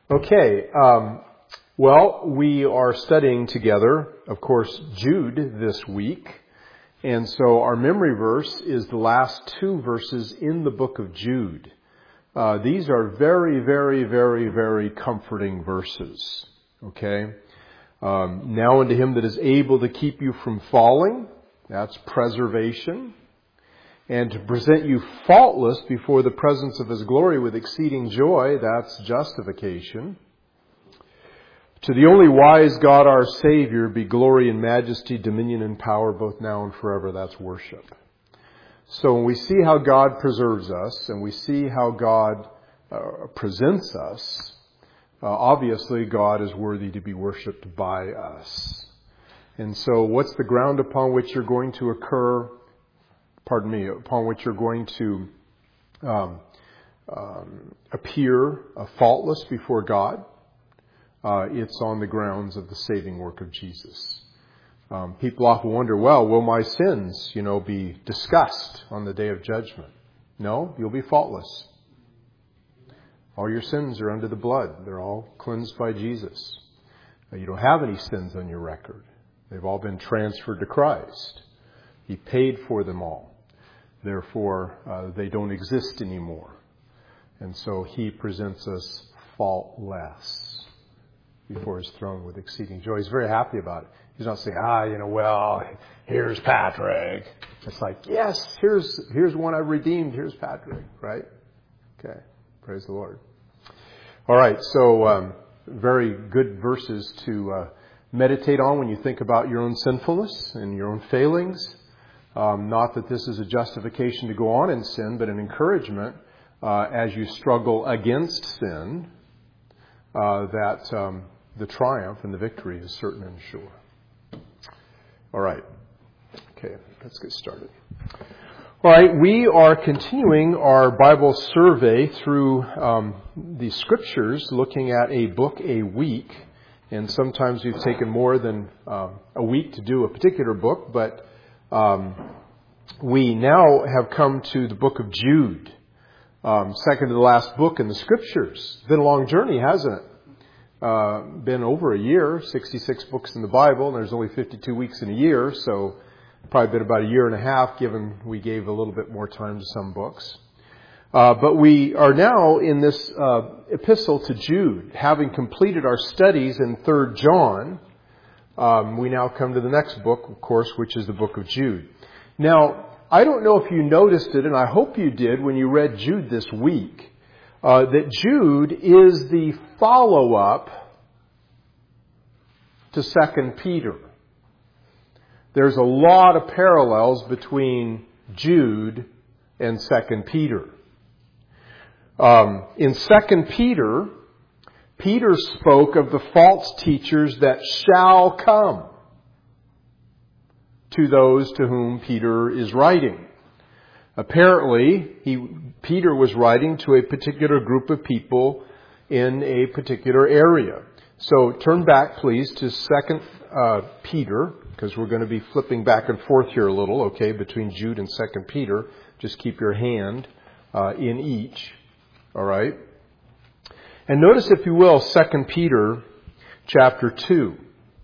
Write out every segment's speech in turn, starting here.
Okay, well, we are studying together, of course, Jude this week. And so our memory verse is the last two verses in the book of Jude. These are very, very, very, very comforting verses. Okay? Now unto him that is able to keep you from falling, that's preservation. And to present you faultless before the presence of His glory with exceeding joy, that's justification. To the only wise God our Savior be glory and majesty, dominion and power both now and forever, that's worship. So when we see how God preserves us and we see how God presents us, obviously God is worthy to be worshipped by us. And so what's the ground upon which you're going to upon which you're going to appear faultless before God? It's on the grounds of the saving work of Jesus. People often wonder, well, will my sins, be discussed on the day of judgment? No, you'll be faultless. All your sins are under the blood. They're all cleansed by Jesus. You don't have any sins on your record. They've all been transferred to Christ. He paid for them all. Therefore, they don't exist anymore. And so He presents us faultless before His throne with exceeding joy. He's very happy about it. He's not saying, here's Patrick. It's like, yes, here's one I've redeemed. Here's Patrick, right? Okay. Praise the Lord. All right. So, very good verses to meditate on when you think about your own sinfulness and your own failings. Not that this is a justification to go on in sin, but an encouragement as you struggle against sin, that the triumph and the victory is certain and sure. All right. Okay, let's get started. All right, we are continuing our Bible survey through the Scriptures, looking at a book a week. And sometimes we've taken more than a week to do a particular book, but we now have come to the book of Jude, second to the last book in the Scriptures. It's been a long journey, hasn't it? Been over a year, 66 books in the Bible, and there's only 52 weeks in a year, so probably been about a year and a half, given we gave a little bit more time to some books. But we are now in this epistle to Jude. Having completed our studies in 3 John, we now come to the next book, of course, which is the book of Jude. Now, I don't know if you noticed it, and I hope you did when you read Jude this week, that Jude is the follow-up to 2 Peter. There's a lot of parallels between Jude and 2 Peter. In 2 Peter, Peter spoke of the false teachers that shall come to those to whom Peter is writing. Apparently, Peter was writing to a particular group of people in a particular area. So turn back, please, to 2 Peter, because we're going to be flipping back and forth here a little, okay, between Jude and 2 Peter. Just keep your hand in each, all right? And notice, if you will, 2 Peter chapter 2,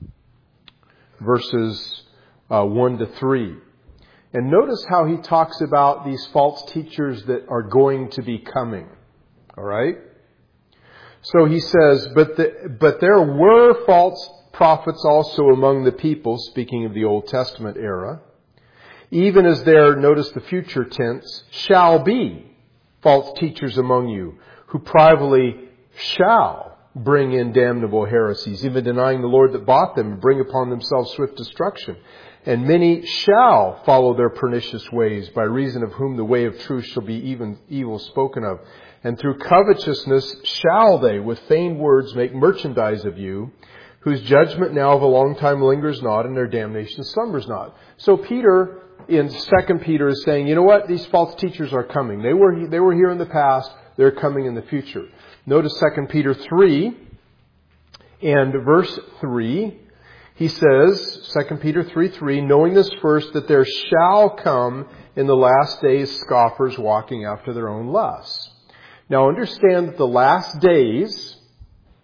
verses 1 to 3. And notice how he talks about these false teachers that are going to be coming. All right? So he says, but there were false prophets also among the people, speaking of the Old Testament era, even as there, notice the future tense, shall be false teachers among you, who privately shall bring in damnable heresies, even denying the Lord that bought them, and bring upon themselves swift destruction. And many shall follow their pernicious ways, by reason of whom the way of truth shall be even evil spoken of. And through covetousness shall they, with feigned words, make merchandise of you, whose judgment now of a long time lingers not, and their damnation slumbers not. So Peter, in 2 Peter, is saying, you know what? These false teachers are coming. They were here in the past. They're coming in the future. Notice 2 Peter 3 and verse 3. He says, 2 Peter 3:3, knowing this first, that there shall come in the last days scoffers walking after their own lusts. Now understand that the last days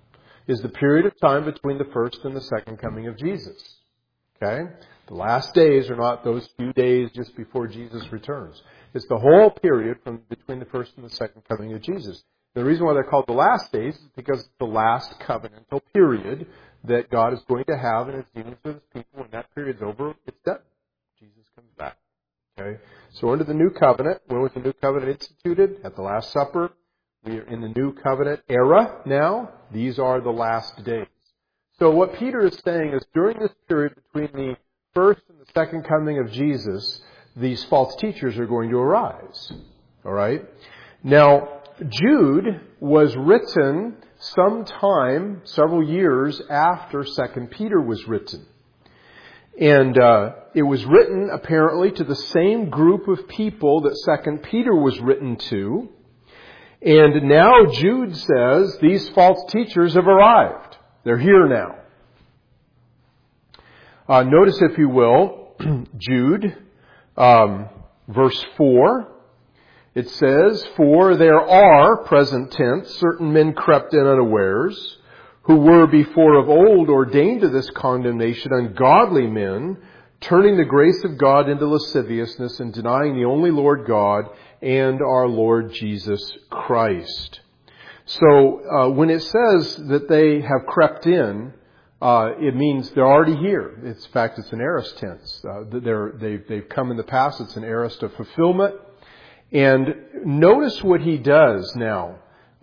is the period of time between the first and the second coming of Jesus. Okay? The last days are not those few days just before Jesus returns. It's the whole period from between the first and the second coming of Jesus. The reason why they're called the last days is because it's the last covenantal period that God is going to have in His dealings with His people. When that period's over, it's done. Jesus comes back. Okay? So under the new covenant, when was the new covenant instituted? At the Last Supper. We are in the new covenant era now. These are the last days. So what Peter is saying is during this period between the first and the second coming of Jesus, these false teachers are going to arise. All right? Now, Jude was written sometime, several years after 2 Peter was written. And it was written apparently to the same group of people that 2 Peter was written to. And now Jude says these false teachers have arrived. They're here now. Notice, if you will, Jude, verse 4. It says, "For there are," present tense, "certain men crept in unawares, who were before of old ordained to this condemnation, ungodly men, turning the grace of God into lasciviousness and denying the only Lord God and our Lord Jesus Christ." So when it says that they have crept in, it means they're already here. In fact, it's an aorist tense. They've come in the past. It's an aorist of fulfillment. And notice what he does now.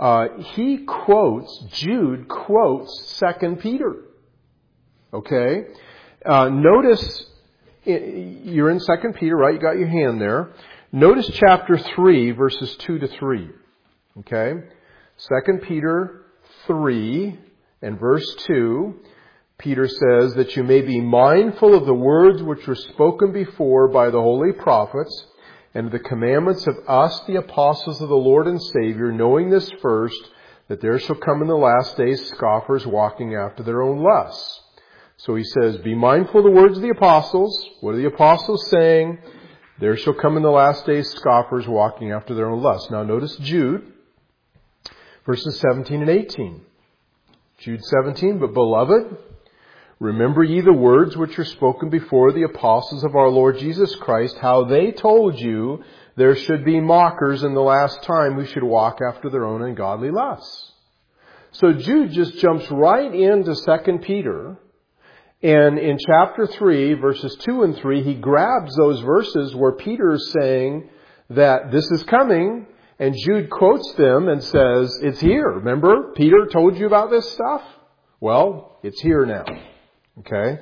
Jude quotes 2 Peter. Okay? Notice, you're in 2 Peter, right? You got your hand there. Notice chapter 3, verses 2 to 3. Okay? 2 Peter 3 and verse 2, Peter says that you may be mindful of the words which were spoken before by the holy prophets, and the commandments of us, the apostles of the Lord and Savior, knowing this first, that there shall come in the last days scoffers walking after their own lusts. So he says, be mindful of the words of the apostles. What are the apostles saying? There shall come in the last days scoffers walking after their own lusts. Now notice Jude, verses 17 and 18. Jude 17, "But beloved, remember ye the words which were spoken before the apostles of our Lord Jesus Christ, how they told you there should be mockers in the last time who should walk after their own ungodly lusts." So Jude just jumps right into 2 Peter. And in chapter 3, verses 2 and 3, he grabs those verses where Peter is saying that this is coming. And Jude quotes them and says, it's here. Remember, Peter told you about this stuff? Well, it's here now. Okay?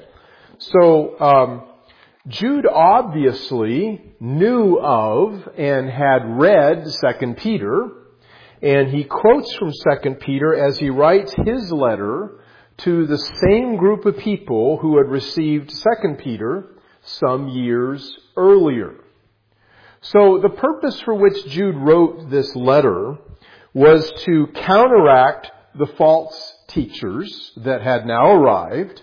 So, Jude obviously knew of and had read 2 Peter, and he quotes from 2 Peter as he writes his letter to the same group of people who had received 2 Peter some years earlier. So the purpose for which Jude wrote this letter was to counteract the false teachers that had now arrived,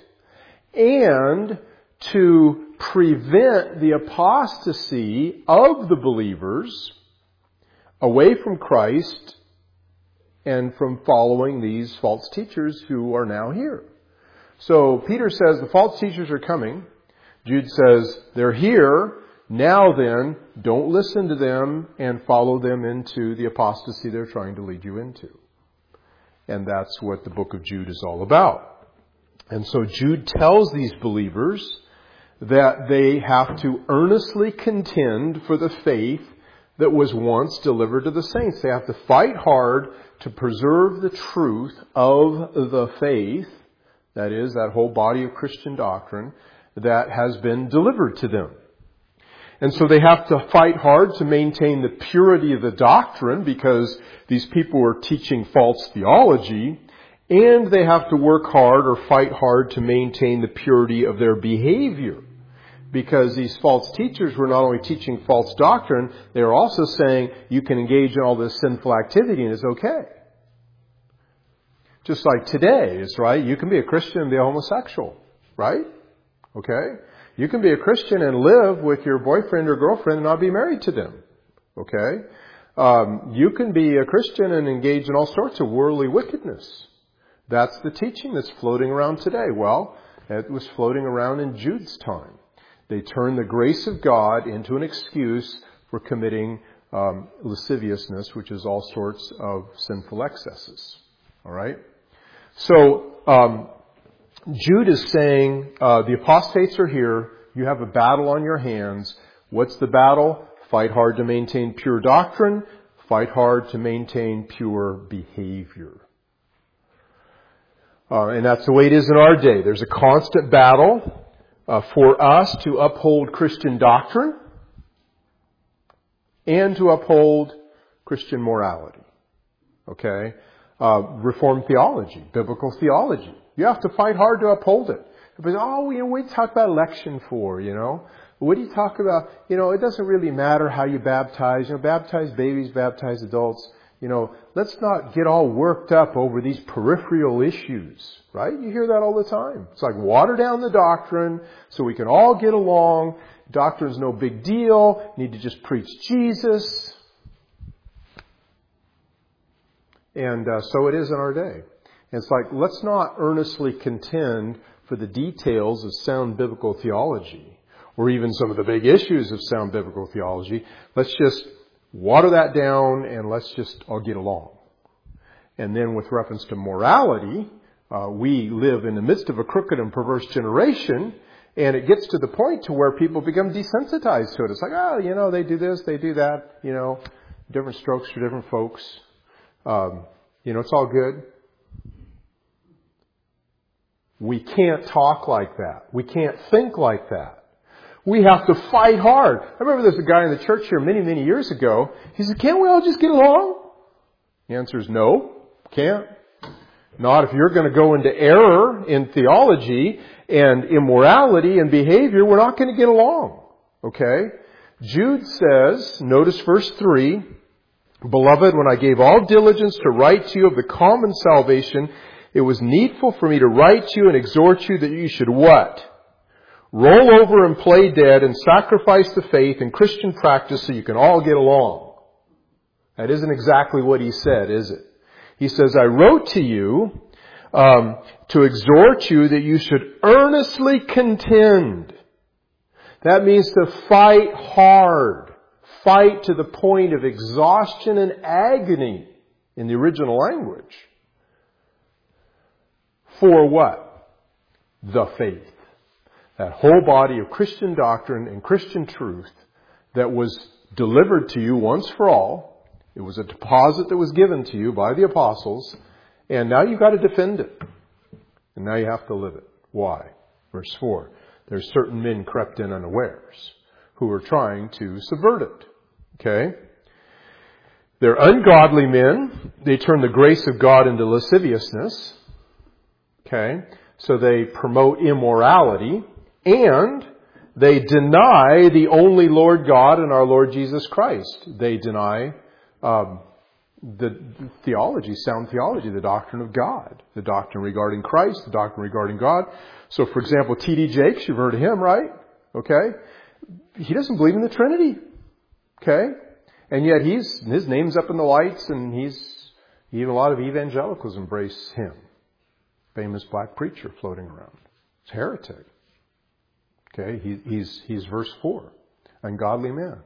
and to prevent the apostasy of the believers away from Christ and from following these false teachers who are now here. So Peter says the false teachers are coming. Jude says they're here. Now then, don't listen to them and follow them into the apostasy they're trying to lead you into. And that's what the book of Jude is all about. And so Jude tells these believers that they have to earnestly contend for the faith that was once delivered to the saints. They have to fight hard to preserve the truth of the faith, that is, that whole body of Christian doctrine that has been delivered to them. And so they have to fight hard to maintain the purity of the doctrine, because these people are teaching false theology, and they have to work hard or fight hard to maintain the purity of their behavior. Because these false teachers were not only teaching false doctrine, they were also saying you can engage in all this sinful activity and it's okay. Just like today is, right? You can be a Christian and be a homosexual, right? Okay? You can be a Christian and live with your boyfriend or girlfriend and not be married to them. Okay? You can be a Christian and engage in all sorts of worldly wickedness. That's the teaching that's floating around today. Well, it was floating around in Jude's time. They turned the grace of God into an excuse for committing lasciviousness, which is all sorts of sinful excesses. All right? So, Jude is saying, the apostates are here. You have a battle on your hands. What's the battle? Fight hard to maintain pure doctrine. Fight hard to maintain pure behavior. And that's the way it is in our day. There's a constant battle for us to uphold Christian doctrine and to uphold Christian morality. Okay? Reformed theology, biblical theology. You have to fight hard to uphold it. But, what do you talk about election for, What do you talk about? It doesn't really matter how you baptize. Baptize babies, baptize adults. Let's not get all worked up over these peripheral issues, right? You hear that all the time. It's like water down the doctrine so we can all get along. Doctrine's no big deal. Need to just preach Jesus. And so it is in our day. And it's like, let's not earnestly contend for the details of sound biblical theology or even some of the big issues of sound biblical theology. Let's just water that down and let's just all get along. And then with reference to morality, we live in the midst of a crooked and perverse generation, and it gets to the point to where people become desensitized to it. It's like, they do this, they do that, different strokes for different folks. It's all good. We can't talk like that. We can't think like that. We have to fight hard. I remember there's a guy in the church here many, many years ago. He said, can't we all just get along? The answer is no, can't. Not if you're going to go into error in theology and immorality and behavior, we're not going to get along. Okay? Jude says, notice verse 3, Beloved, when I gave all diligence to write to you of the common salvation, it was needful for me to write to you and exhort you that you should what? Roll over and play dead and sacrifice the faith and Christian practice so you can all get along. That isn't exactly what he said, is it? He says, I wrote to you to exhort you that you should earnestly contend. That means to fight hard. Fight to the point of exhaustion and agony in the original language. For what? The faith. That whole body of Christian doctrine and Christian truth that was delivered to you once for all. It was a deposit that was given to you by the apostles. And now you've got to defend it. And now you have to live it. Why? Verse 4. There's certain men crept in unawares who are trying to subvert it. Okay? They're ungodly men. They turn the grace of God into lasciviousness. Okay? So they promote immorality. And they deny the only Lord God and our Lord Jesus Christ. They deny the theology, sound theology, the doctrine of God, the doctrine regarding Christ, the doctrine regarding God. So, for example, T.D. Jakes, you've heard of him, right? Okay? He doesn't believe in the Trinity. Okay? And yet his name's up in the lights, and even a lot of evangelicals embrace him. Famous black preacher floating around. It's heretic. Okay? He's verse 4. Ungodly man.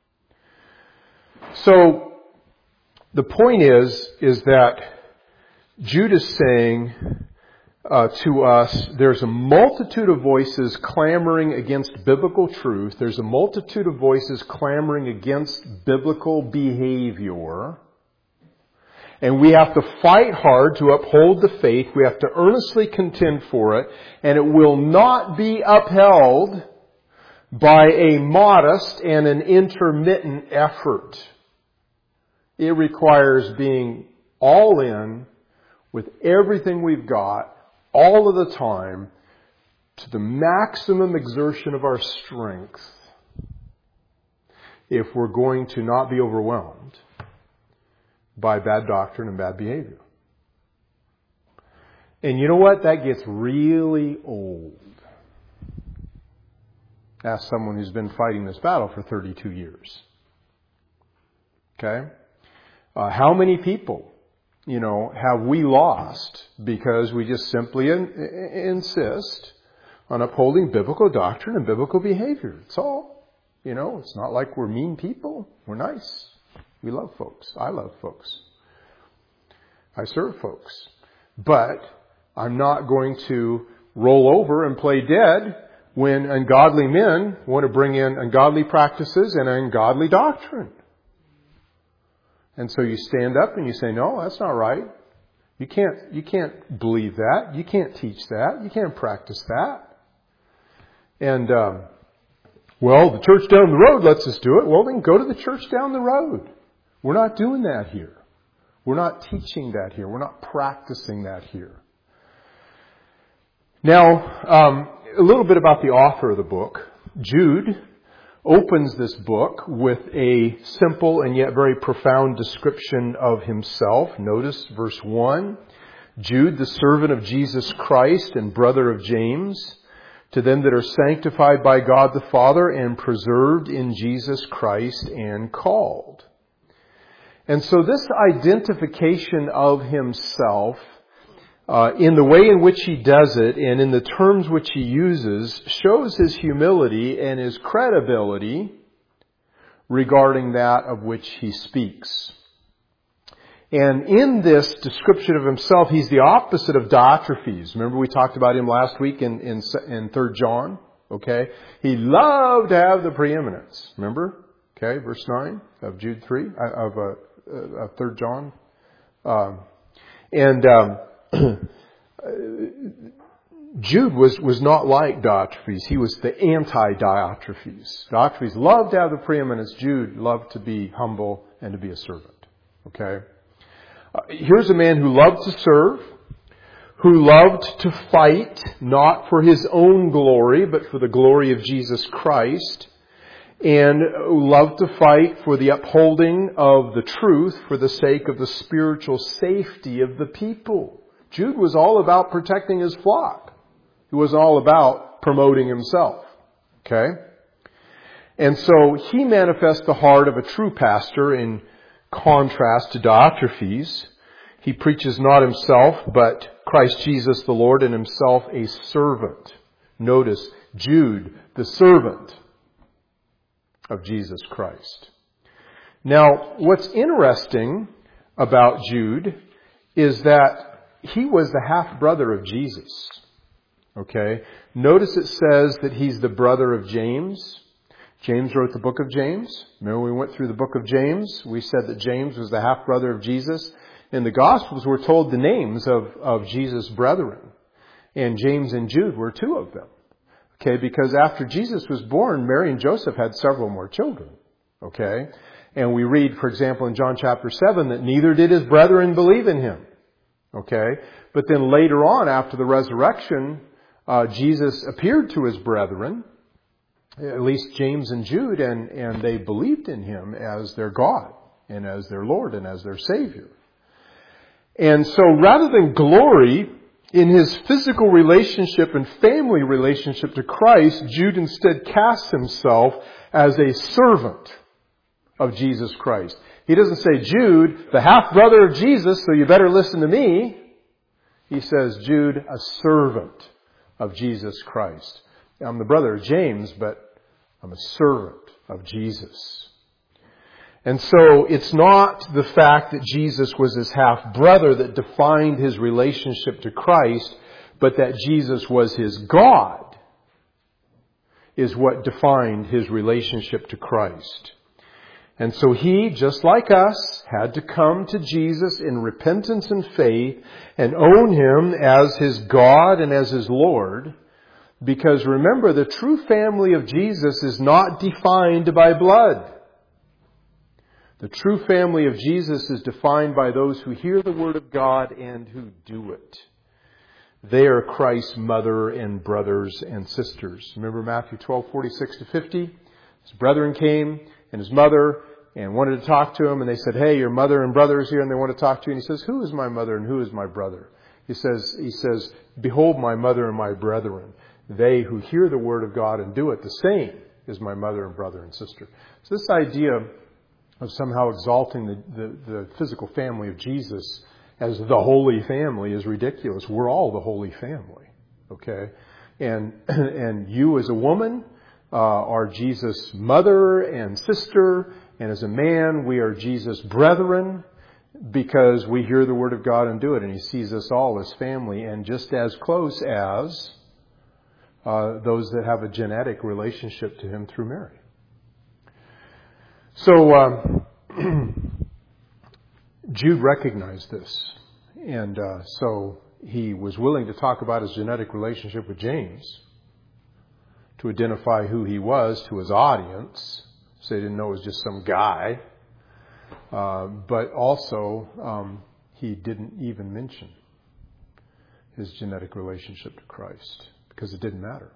So, the point is that Jude is saying to us, there's a multitude of voices clamoring against biblical truth. There's a multitude of voices clamoring against biblical behavior. And we have to fight hard to uphold the faith. We have to earnestly contend for it. And it will not be upheld by a modest and an intermittent effort. It requires being all in with everything we've got, all of the time, to the maximum exertion of our strength, if we're going to not be overwhelmed by bad doctrine and bad behavior. And you know what? That gets really old. Ask someone who's been fighting this battle for 32 years. Okay? How many people have we lost because we just simply insist on upholding biblical doctrine and biblical behavior. It's all, it's not like we're mean people. We're nice. We love folks. I love folks. I serve folks. But I'm not going to roll over and play dead when ungodly men want to bring in ungodly practices and ungodly doctrine. And so you stand up and you say, no, that's not right. You can't believe that. You can't teach that. You can't practice that. And, the church down the road lets us do it. Well, then go to the church down the road. We're not doing that here. We're not teaching that here. We're not practicing that here. Now, a little bit about the author of the book. Jude opens this book with a simple and yet very profound description of himself. Notice verse 1. Jude, the servant of Jesus Christ and brother of James, to them that are sanctified by God the Father and preserved in Jesus Christ and called. And so this identification of himself, in the way in which he does it and in the terms which he uses, shows his humility and his credibility regarding that of which he speaks. And in this description of himself, he's the opposite of Diotrephes. Remember we talked about him last week in 3 John? Okay? He loved to have the preeminence. Remember? Okay, verse 9 of Jude 3, of 3 John. Jude was not like Diotrephes. He was the anti-Diotrephes. Diotrephes loved to have the preeminence. Jude loved to be humble and to be a servant. Okay? Here's a man who loved to serve, who loved to fight, not for his own glory, but for the glory of Jesus Christ, and who loved to fight for the upholding of the truth for the sake of the spiritual safety of the people. Jude was all about protecting his flock. He was all about promoting himself. Okay? And so he manifests the heart of a true pastor in contrast to Diotrephes. He preaches not himself, but Christ Jesus the Lord, and himself a servant. Notice, Jude, the servant of Jesus Christ. Now, what's interesting about Jude is that he was the half-brother of Jesus. Okay? Notice it says that he's the brother of James. James wrote the book of James. Remember we went through the book of James? We said that James was the half-brother of Jesus. In the Gospels we're told the names of Jesus' brethren. And James and Jude were two of them. Okay? Because after Jesus was born, Mary and Joseph had several more children. Okay? And we read, for example, in John chapter 7, that neither did his brethren believe in him. Okay? But then later on, after the resurrection, Jesus appeared to his brethren, at least James and Jude, and they believed in him as their God and as their Lord and as their Savior. And so rather than glory in his physical relationship and family relationship to Christ, Jude instead casts himself as a servant of Jesus Christ. He doesn't say, Jude, the half-brother of Jesus, so you better listen to me. He says, Jude, a servant of Jesus Christ. I'm the brother of James, but I'm a servant of Jesus. And so it's not the fact that Jesus was his half-brother that defined his relationship to Christ, but that Jesus was his God is what defined his relationship to Christ. And so he, just like us, had to come to Jesus in repentance and faith and own him as his God and as his Lord. Because remember, the true family of Jesus is not defined by blood. The true family of Jesus is defined by those who hear the Word of God and who do it. They are Christ's mother and brothers and sisters. Remember Matthew 12:46-50? His brethren came and his mother and wanted to talk to him, and they said, hey, your mother and brother is here and they want to talk to you. And he says, who is my mother and who is my brother? He says, behold my mother and my brethren. They who hear the word of God and do it, the same is my mother and brother and sister. So this idea of somehow exalting the physical family of Jesus as the Holy Family is ridiculous. We're all the Holy Family, okay? And you as a woman are Jesus' mother and sister, and as a man, we are Jesus' brethren, because we hear the Word of God and do it, and He sees us all as family, and just as close as those that have a genetic relationship to Him through Mary. So Jude recognized this, and so he was willing to talk about his genetic relationship with James to identify who he was to his audience, so they didn't know it was just some guy. But also, he didn't even mention his genetic relationship to Christ, because it didn't matter.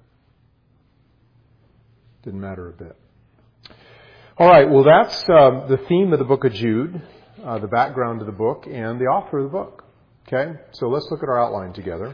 Didn't matter a bit. All right, well, that's the theme of the book of Jude, the background of the book, and the author of the book. Okay, so let's look at our outline together.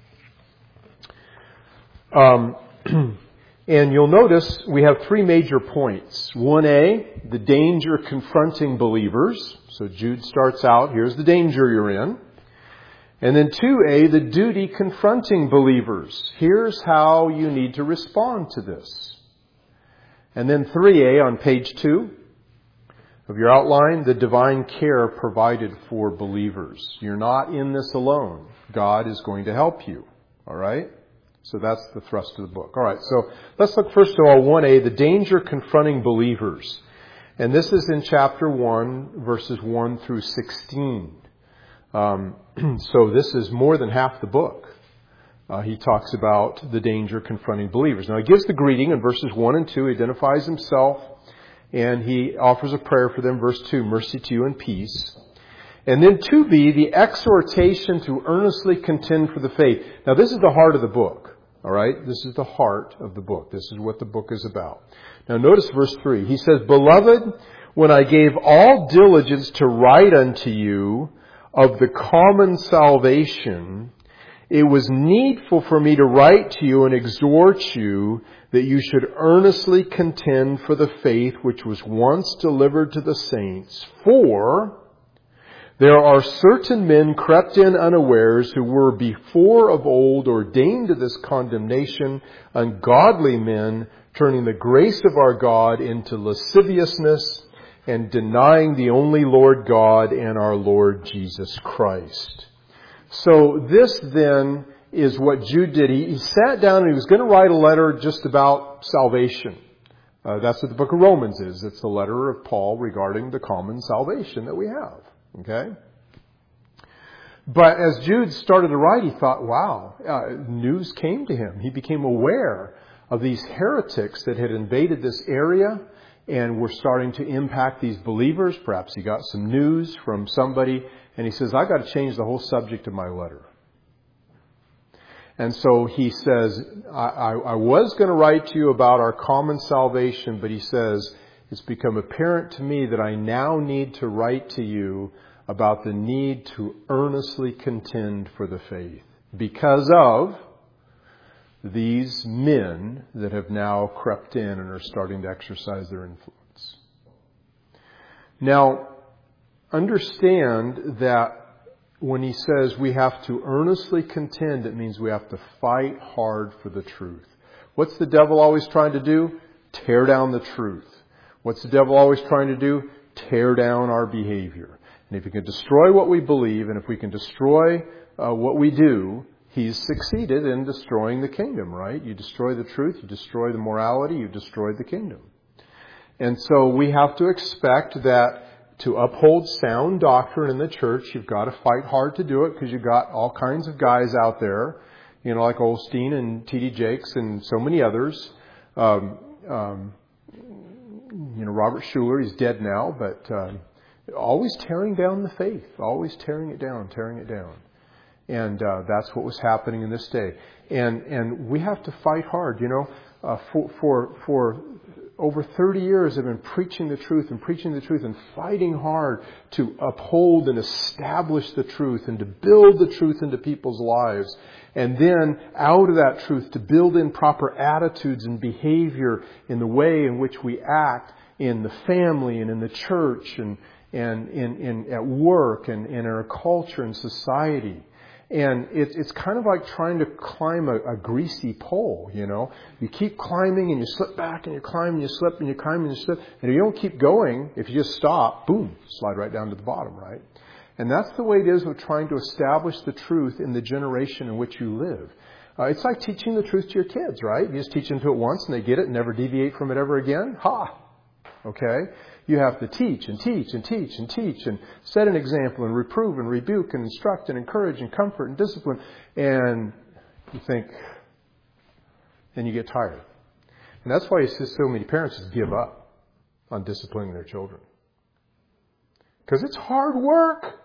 And you'll notice we have three major points. 1A, the danger confronting believers. So Jude starts out, here's the danger you're in. And then 2A, the duty confronting believers. Here's how you need to respond to this. And then 3A on page 2 of your outline, the divine care provided for believers. You're not in this alone. God is going to help you. All right? So that's the thrust of the book. All right, so let's look first of all, 1A, the danger confronting believers. And this is in chapter 1, verses 1 through 16. So this is more than half the book. He talks about the danger confronting believers. Now, he gives the greeting in verses 1 and 2. He identifies himself, and he offers a prayer for them. Verse 2, mercy to you and peace. And then 2B, the exhortation to earnestly contend for the faith. Now, this is the heart of the book. All right? This is the heart of the book. This is what the book is about. Now, notice verse 3. He says, Beloved, when I gave all diligence to write unto you of the common salvation, it was needful for me to write to you and exhort you that you should earnestly contend for the faith which was once delivered to the saints. For there are certain men crept in unawares who were before of old ordained to this condemnation, ungodly men, turning the grace of our God into lasciviousness and denying the only Lord God and our Lord Jesus Christ. So this then is what Jude did. He sat down and he was going to write a letter just about salvation. That's what the book of Romans is. It's the letter of Paul regarding the common salvation that we have. Okay? But as Jude started to write, he thought, wow, news came to him. He became aware of these heretics that had invaded this area and were starting to impact these believers. Perhaps he got some news from somebody, and he says, I've got to change the whole subject of my letter. And so he says, I was going to write to you about our common salvation, but he says, it's become apparent to me that I now need to write to you about the need to earnestly contend for the faith because of these men that have now crept in and are starting to exercise their influence. Now, understand that when he says we have to earnestly contend, it means we have to fight hard for the truth. What's the devil always trying to do? Tear down the truth. What's the devil always trying to do? Tear down our behavior. And if he can destroy what we believe, and if we can destroy what we do, he's succeeded in destroying the kingdom, right? You destroy the truth, you destroy the morality, you destroyed the kingdom. And so we have to expect that to uphold sound doctrine in the church, you've got to fight hard to do it because you've got all kinds of guys out there, you know, like Osteen and T.D. Jakes and so many others. Robert Schuller, he's dead now, but always tearing down the faith, always tearing it down. And that's what was happening in this day. And we have to fight hard, for over 30 years I've been preaching the truth and fighting hard to uphold and establish the truth and to build the truth into people's lives. And then out of that truth to build in proper attitudes and behavior in the way in which we act in the family and in the church and and at work and in our culture and society. And it's kind of like trying to climb a greasy pole, you know. You keep climbing and you slip back and you climb and you slip and you climb and you slip. And if you don't keep going, if you just stop, boom, slide right down to the bottom, right? And that's the way it is with trying to establish the truth in the generation in which you live. It's like teaching the truth to your kids, right? You just teach them to it once and they get it and never deviate from it ever again. Ha! Okay? You have to teach and teach and teach and teach and set an example and reprove and rebuke and instruct and encourage and comfort and discipline. And you think, and you get tired. And that's why you see so many parents just give up on disciplining their children. Because it's hard work.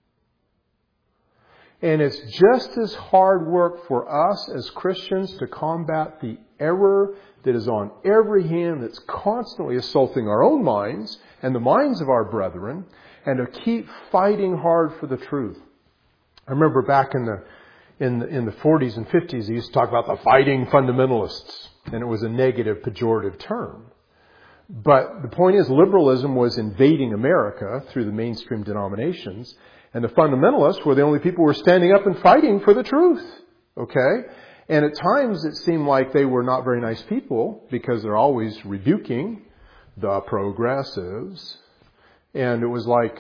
And it's just as hard work for us as Christians to combat the error that is on every hand, that's constantly assaulting our own minds and the minds of our brethren, and to keep fighting hard for the truth. I remember back in the 40s and 50s, they used to talk about the fighting fundamentalists, and it was a negative, pejorative term. But the point is, liberalism was invading America through the mainstream denominations, and the fundamentalists were the only people who were standing up and fighting for the truth. Okay? And at times it seemed like they were not very nice people because they're always rebuking the progressives. And it was like,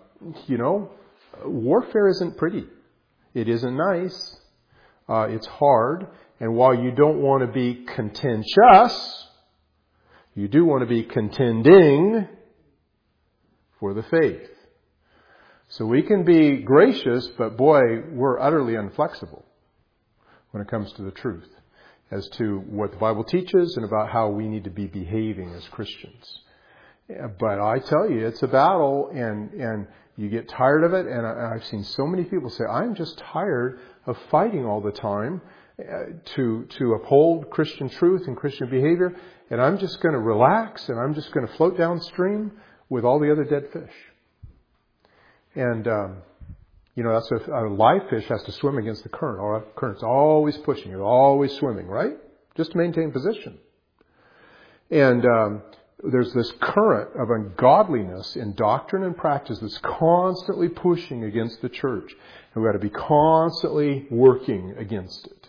warfare isn't pretty. It isn't nice. It's hard. And while you don't want to be contentious, you do want to be contending for the faith. So we can be gracious, but boy, we're utterly inflexible when it comes to the truth as to what the Bible teaches and about how we need to be behaving as Christians. But I tell you, it's a battle, and you get tired of it. And I've seen so many people say, I'm just tired of fighting all the time to uphold Christian truth and Christian behavior, and I'm just going to relax and I'm just going to float downstream with all the other dead fish. And, that's a live fish has to swim against the current. The current's always pushing. You're always swimming, right? Just to maintain position. And there's this current of ungodliness in doctrine and practice that's constantly pushing against the church. And we've got to be constantly working against it.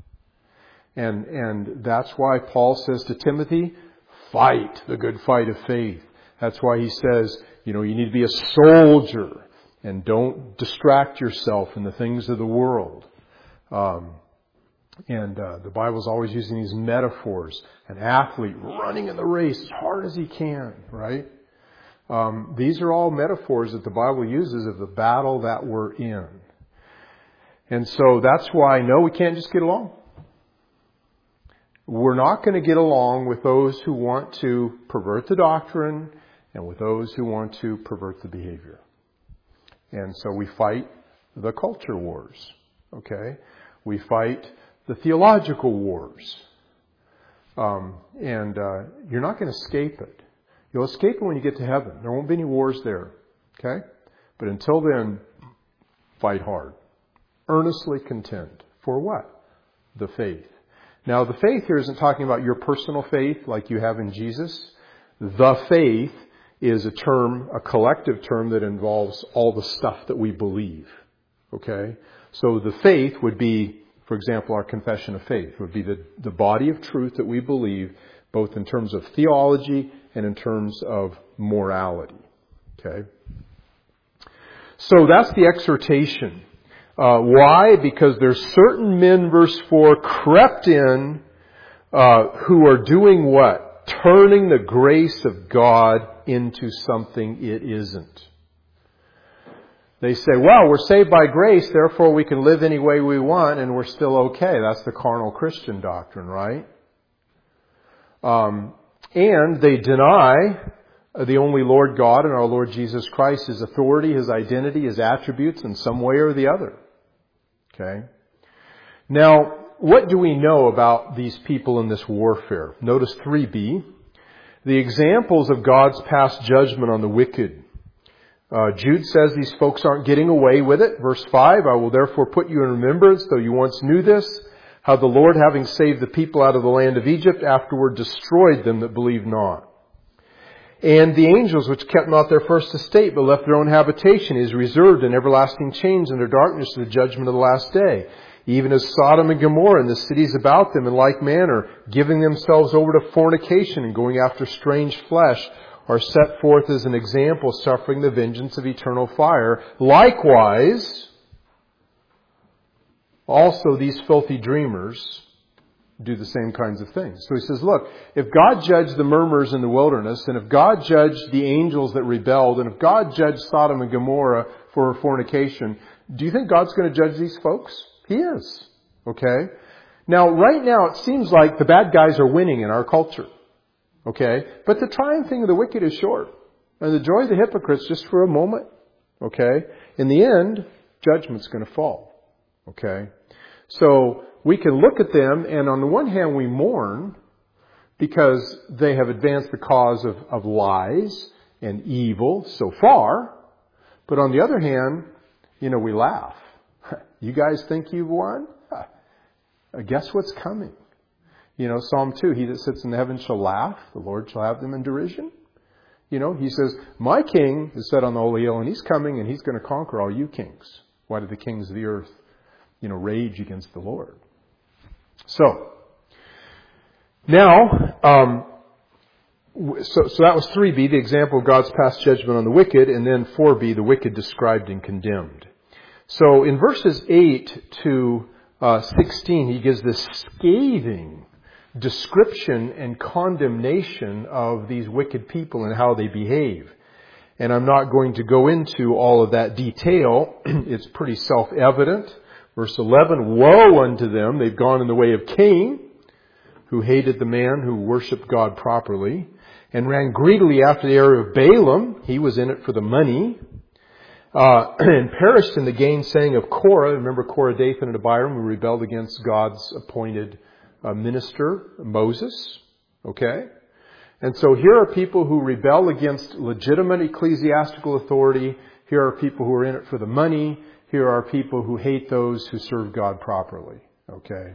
And that's why Paul says to Timothy, fight the good fight of faith. That's why he says, you need to be a soldier. And don't distract yourself in the things of the world. The Bible's always using these metaphors. An athlete running in the race as hard as he can, right? These are all metaphors that the Bible uses of the battle that we're in. And so that's why, no, we can't just get along. We're not going to get along with those who want to pervert the doctrine and with those who want to pervert the behavior. And so we fight the culture wars, okay? We fight the theological wars. You're not going to escape it. You'll escape it when you get to heaven. There won't be any wars there, okay? But until then, fight hard. Earnestly contend. For what? The faith. Now, the faith here isn't talking about your personal faith like you have in Jesus. The faith is a collective term that involves all the stuff that we believe. Okay? So the faith would be, for example, our confession of faith would be the body of truth that we believe, both in terms of theology and in terms of morality. Okay? So that's the exhortation. Why? Because there's certain men, verse 4, crept in who are doing what? Turning the grace of God into something it isn't. They say, well, we're saved by grace, therefore we can live any way we want and we're still okay. That's the carnal Christian doctrine, right? And they deny the only Lord God and our Lord Jesus Christ, His authority, His identity, His attributes in some way or the other. Okay? Now, what do we know about these people in this warfare? Notice 3b. The examples of God's past judgment on the wicked. Jude says these folks aren't getting away with it. Verse 5, I will therefore put you in remembrance, though you once knew this, how the Lord, having saved the people out of the land of Egypt, afterward destroyed them that believed not. And the angels which kept not their first estate, but left their own habitation, is reserved in everlasting chains under darkness to the judgment of the last day. Even as Sodom and Gomorrah and the cities about them in like manner, giving themselves over to fornication and going after strange flesh, are set forth as an example, suffering the vengeance of eternal fire. Likewise, also these filthy dreamers do the same kinds of things. So he says, look, if God judged the murmurers in the wilderness, and if God judged the angels that rebelled, and if God judged Sodom and Gomorrah for fornication, do you think God's going to judge these folks? He is. Okay? Now, right now, it seems like the bad guys are winning in our culture. Okay? But the triumphing of the wicked is short. And the joy of the hypocrites just for a moment. Okay? In the end, judgment's going to fall. Okay? So, we can look at them, and on the one hand we mourn because they have advanced the cause of lies and evil so far. But on the other hand, we laugh. You guys think you've won? Guess what's coming? Psalm 2, he that sits in the heavens shall laugh, the Lord shall have them in derision. He says, my king is set on the holy hill, and he's coming, and he's going to conquer all you kings. Why do the kings of the earth, rage against the Lord? So, now, so that was 3b, the example of God's past judgment on the wicked, and then 4b, the wicked described and condemned. So in verses 8 to 16, he gives this scathing description and condemnation of these wicked people and how they behave. And I'm not going to go into all of that detail. It's pretty self-evident. Verse 11, woe unto them, they've gone in the way of Cain, who hated the man who worshipped God properly, and ran greedily after the error of Balaam. He was in it for the money. And perished in the gainsaying of Korah. Remember Korah, Dathan, and Abiram, who rebelled against God's appointed minister, Moses. Okay? And so here are people who rebel against legitimate ecclesiastical authority. Here are people who are in it for the money. Here are people who hate those who serve God properly. Okay?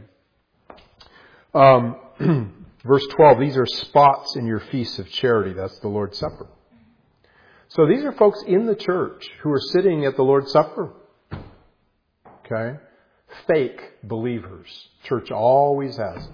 Verse 12, these are spots in your feasts of charity. That's the Lord's Supper. So these are folks in the church who are sitting at the Lord's Supper. Okay? Fake believers. Church always has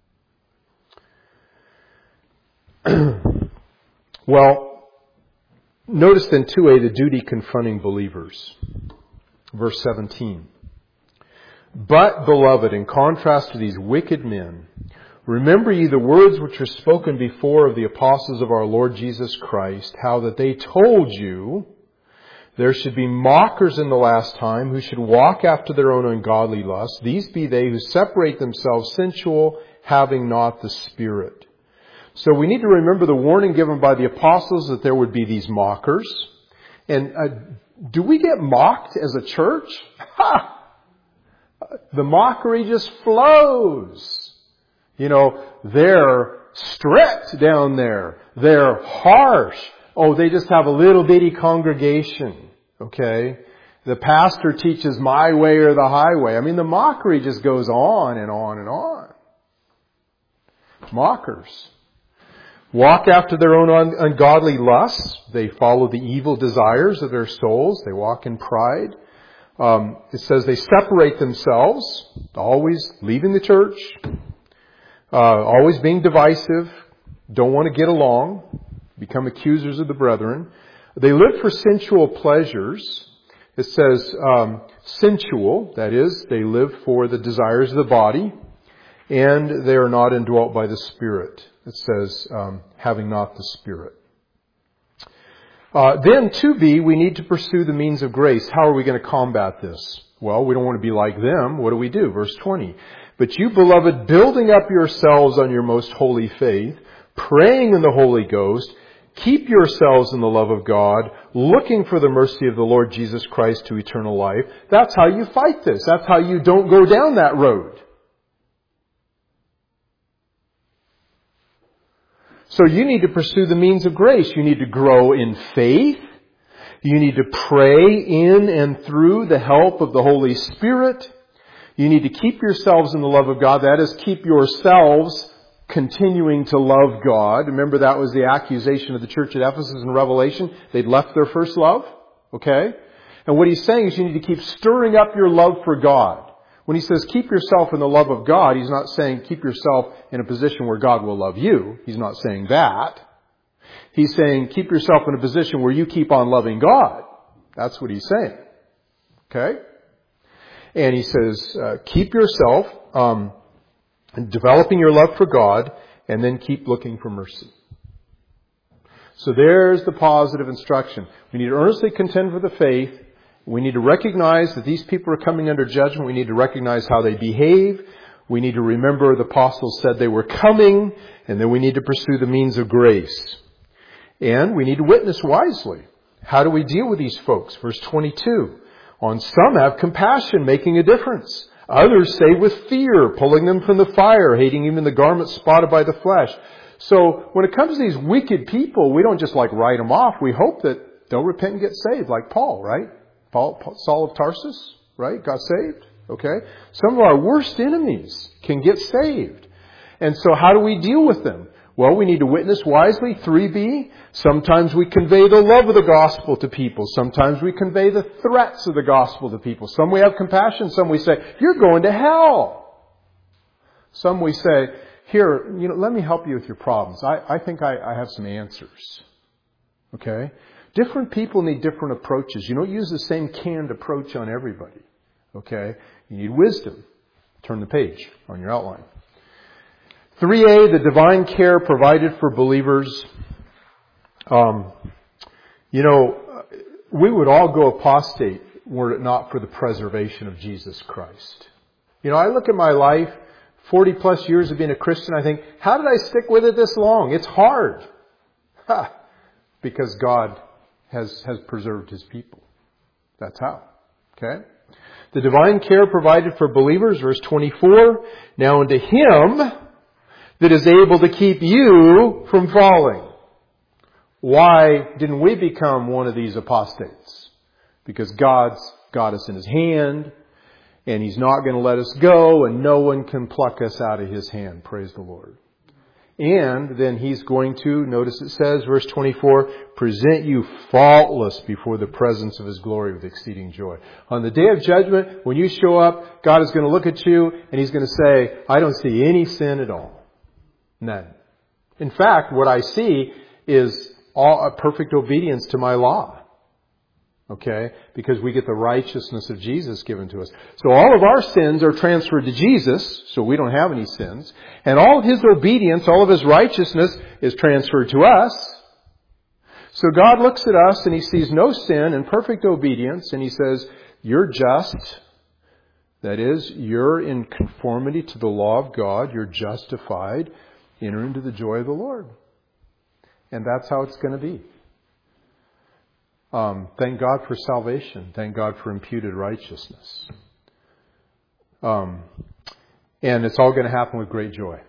them. Well, notice then 2a, the duty confronting believers. Verse 17. But, beloved, in contrast to these wicked men, remember ye the words which were spoken before of the apostles of our Lord Jesus Christ, how that they told you there should be mockers in the last time, who should walk after their own ungodly lusts. These be they who separate themselves sensual, having not the Spirit. So we need to remember the warning given by the apostles that there would be these mockers. And do we get mocked as a church? Ha! The mockery just flows. They're strict down there. They're harsh. Oh, they just have a little bitty congregation. Okay? The pastor teaches my way or the highway. I mean, the mockery just goes on and on and on. Mockers. Walk after their own ungodly lusts. They follow the evil desires of their souls. They walk in pride. It says they separate themselves, always leaving the church, always being divisive, don't want to get along, become accusers of the brethren. They live for sensual pleasures. It says sensual, that is, they live for the desires of the body, and they are not indwelt by the Spirit. It says having not the Spirit. Then 2b, we need to pursue the means of grace. How are we going to combat this? Well, we don't want to be like them. What do? Verse 20. But you, beloved, building up yourselves on your most holy faith, praying in the Holy Ghost, keep yourselves in the love of God, looking for the mercy of the Lord Jesus Christ to eternal life. That's how you fight this. That's how you don't go down that road. So you need to pursue the means of grace. You need to grow in faith. You need to pray in and through the help of the Holy Spirit. You need to keep yourselves in the love of God. That is, keep yourselves continuing to love God. Remember, that was the accusation of the church at Ephesus in Revelation. They'd left their first love. Okay? And what he's saying is you need to keep stirring up your love for God. When he says keep yourself in the love of God, he's not saying keep yourself in a position where God will love you. He's not saying that. He's saying keep yourself in a position where you keep on loving God. That's what he's saying. Okay? And he says keep yourself developing your love for God, and then keep looking for mercy. So there's the positive instruction. We need to earnestly contend for the faith. We need to recognize that these people are coming under judgment. We need to recognize how they behave. We need to remember the apostles said they were coming, and then we need to pursue the means of grace. And we need to witness wisely. How do we deal with these folks? Verse 22. On some have compassion, making a difference. Others say with fear, pulling them from the fire, hating even the garment spotted by the flesh. So when it comes to these wicked people, we don't just write them off. We hope that they'll repent and get saved, like Paul, right? Saul of Tarsus, right? Got saved. Okay? Some of our worst enemies can get saved. And so how do we deal with them? Well, we need to witness wisely. 3B, sometimes we convey the love of the gospel to people. Sometimes we convey the threats of the gospel to people. Some we have compassion. Some we say, you're going to hell. Some we say, here, let me help you with your problems. I think I have some answers. Okay? Different people need different approaches. You don't use the same canned approach on everybody. Okay? You need wisdom. Turn the page on your outline. 3A, the divine care provided for believers. We would all go apostate were it not for the preservation of Jesus Christ. I look at my life, 40 plus years of being a Christian, I think, how did I stick with it this long? It's hard. Because God has preserved His people. That's how. Okay? The divine care provided for believers, verse 24. Now unto Him that is able to keep you from falling. Why didn't we become one of these apostates? Because God's got us in His hand, and He's not going to let us go, and no one can pluck us out of His hand. Praise the Lord. And then He's going to, notice it says, verse 24, present you faultless before the presence of His glory with exceeding joy. On the day of judgment, when you show up, God is going to look at you, and He's going to say, I don't see any sin at all. None. In fact, what I see is all a perfect obedience to my law. Okay? Because we get the righteousness of Jesus given to us. So all of our sins are transferred to Jesus, so we don't have any sins. And all His obedience, all of His righteousness is transferred to us. So God looks at us and He sees no sin and perfect obedience, and He says, you're just. That is, you're in conformity to the law of God. You're justified. Enter into the joy of the Lord. And that's how it's going to be. Thank God for salvation. Thank God for imputed righteousness. And it's all going to happen with great joy.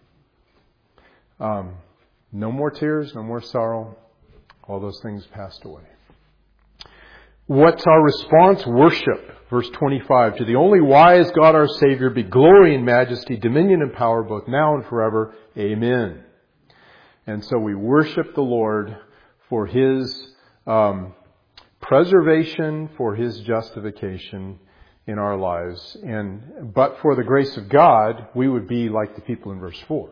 No more tears, no more sorrow. All those things passed away. What's our response? Worship. Verse 25. To the only wise God our Savior be glory and majesty, dominion and power, both now and forever. Amen. And so we worship the Lord for His preservation, for His justification in our lives. But for the grace of God, we would be like the people in verse 4.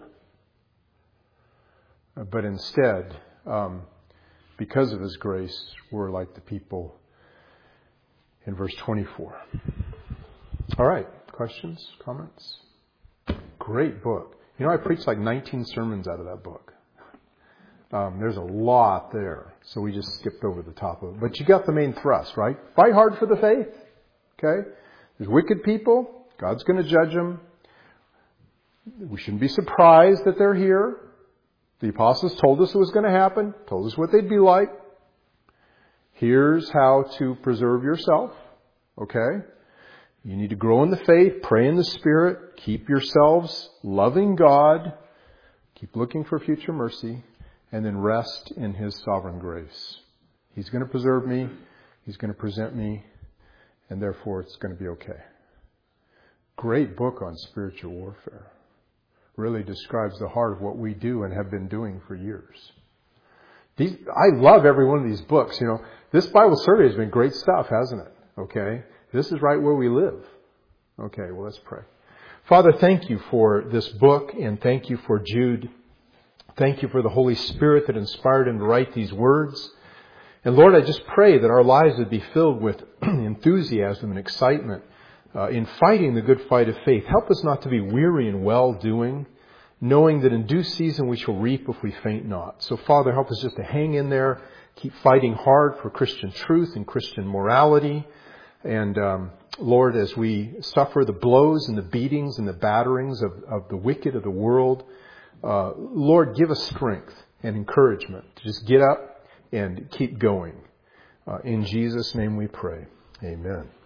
But instead, because of His grace, we're like the people in verse 24. All right. Questions? Comments? Great book. I preached 19 sermons out of that book. There's a lot there. So we just skipped over the top of it. But you got the main thrust, right? Fight hard for the faith. Okay? There's wicked people. God's going to judge them. We shouldn't be surprised that they're here. The apostles told us it was going to happen. Told us what they'd be like. Here's how to preserve yourself. Okay? You need to grow in the faith, pray in the Spirit, keep yourselves loving God, keep looking for future mercy, and then rest in His sovereign grace. He's going to preserve me, He's going to present me, and therefore it's going to be okay. Great book on spiritual warfare. really describes the heart of what we do and have been doing for years. I love every one of these books. You know, this Bible survey has been great stuff, hasn't it? Okay. This is right where we live. Okay, well, let's pray. Father, thank you for this book, and thank you for Jude. Thank you for the Holy Spirit that inspired him to write these words. And Lord, I just pray that our lives would be filled with enthusiasm and excitement in fighting the good fight of faith. Help us not to be weary in well-doing, knowing that in due season we shall reap if we faint not. So Father, help us just to hang in there, keep fighting hard for Christian truth and Christian morality. And Lord, as we suffer the blows and the beatings and the batterings of the wicked of the world, Lord, give us strength and encouragement to just get up and keep going. In Jesus' name we pray. Amen.